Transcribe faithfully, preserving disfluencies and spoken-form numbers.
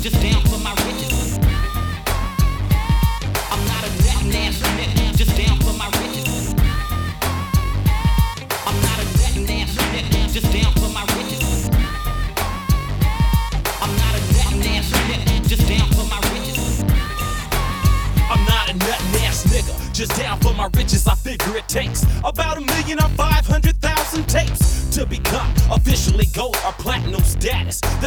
just down for my riches. I'm not a net nasty nigga, just down for my riches. I'm not a net nasty nigga, just down for my riches. I'm not a net nasty nigga, just down for my riches. I'm not a nut ass nigga, just down for my riches. I figure it takes about a million or five hundred thousand tapes to become officially gold or platinum status.